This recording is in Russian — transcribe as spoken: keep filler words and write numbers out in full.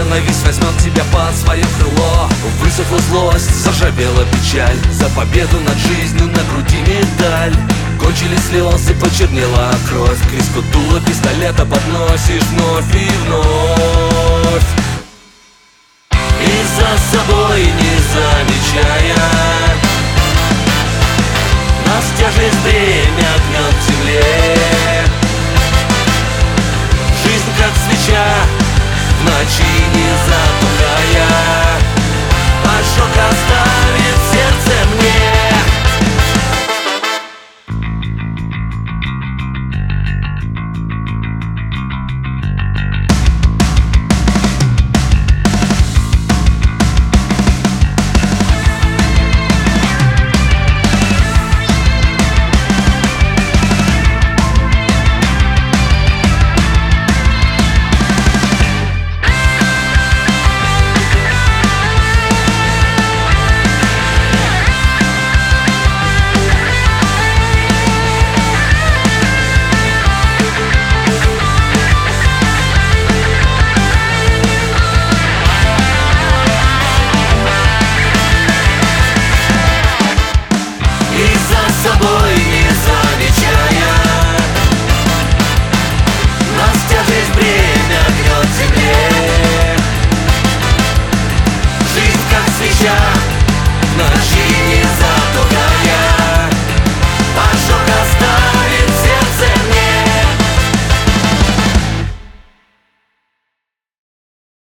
остановись, возьмет тебя под свое крыло. Высохла злость, заржавела печаль, за победу над жизнью на груди медаль. Кончились слезы, почернела кровь, к риску дула пистолета подносишь вновь и вновь. И за собой не замечая, нас тяжесть бремя гнет